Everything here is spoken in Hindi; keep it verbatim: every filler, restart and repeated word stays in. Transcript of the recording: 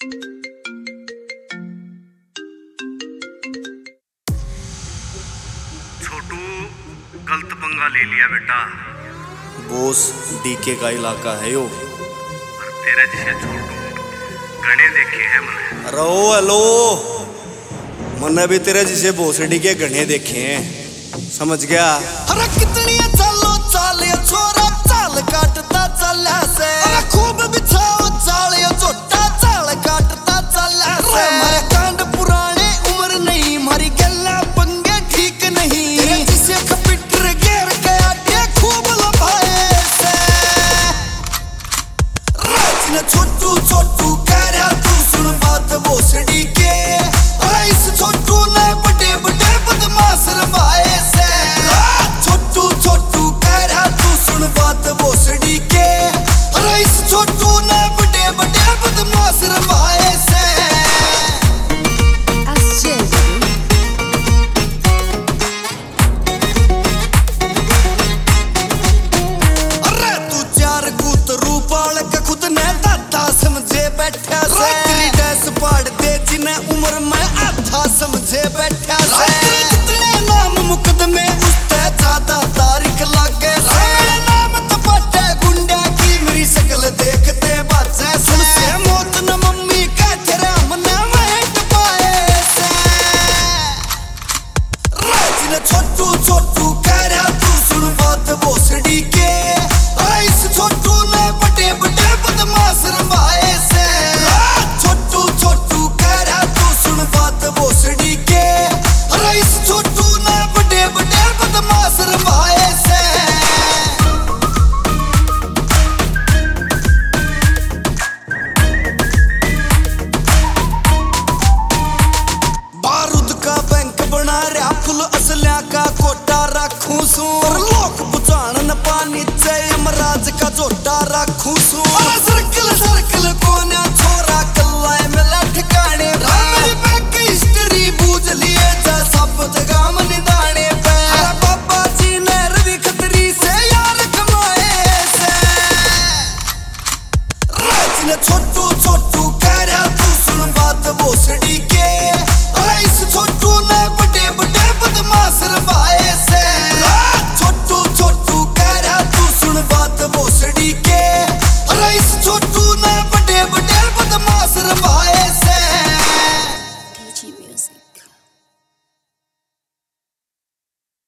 छोटू गलत पंगा ले लिया बेटा। बोस डीके का इलाका है यो। और तेरे जैसे छोटू गणे देखे हैं मैंने। रो हेलो, मैंने भी तेरे जैसे भोसड़ी के गणे देखे हैं, समझ गया। अरे कितनी चालो चाल छोरा चाल काटता चला से खूब बिछाओ